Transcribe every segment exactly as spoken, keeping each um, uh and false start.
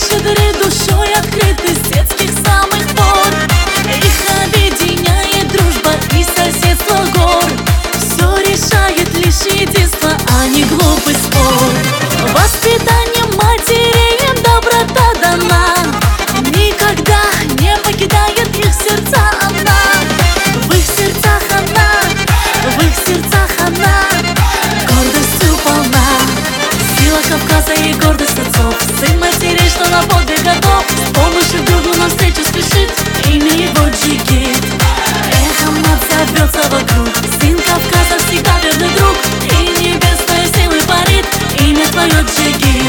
щедры душой, открыты с детских самых пор. Их объединяет дружба и соседство гор. Все решает лишь единство, а не глупый спор. Воспитанием матерей им доброта дана, никогда не покидает их сердца она. В их сердцах она, в их сердцах она гордостью полна. Сила Кавказа и гордость отцов, сын матерей, что на подвиг готов. С помощью другу навстречу спешит, имя его Джигит. Эхом отзовется вокруг, сын Кавказа всегда верный друг. И небесной силой парит имя твое Джигит.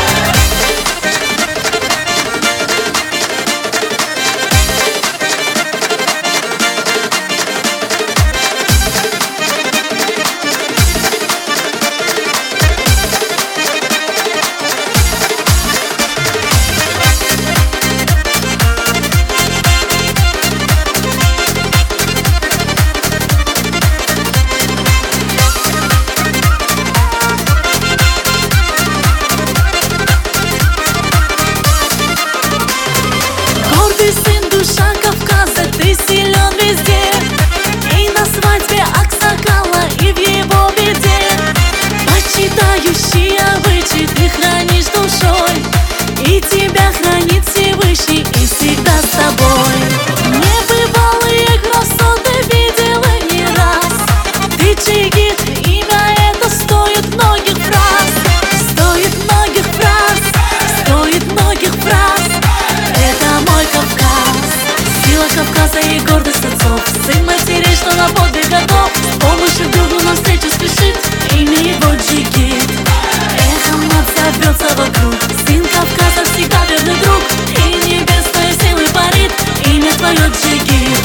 Сын, душа Кавказа, ты силен везде. И на свадьбе Аксакала, и в его беде. Почитающий обычай ты хранишь душой, и тебя хранит Всевышний, и всегда с тобой. Небывалые красоты видела не раз. Ты Джигит, имя это стоит многих фраз. Стоит многих фраз, стоит многих фраз. Это мой Кавказ, сила Кавказа и гордость отцов, сын матерей, что на подвиг готов. С помощью другу навстречу спешит, имя его Джигит. Эхом отзовется вокруг, сын Кавказа всегда верный друг. И небесной силой парит имя твое Джигит.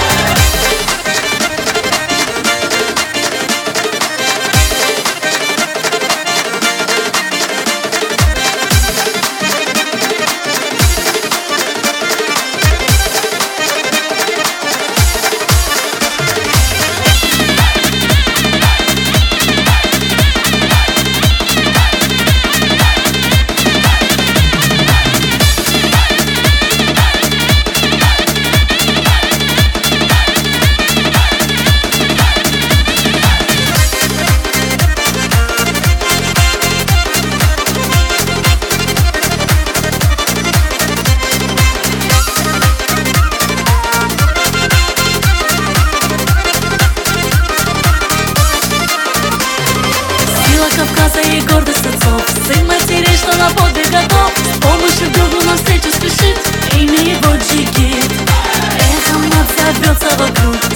Кавказа и гордость отцов, сын матерей, что на подвиг готов. С помощью другу навстречу спешит, имя его Джигит. Эхом отзовется вокруг,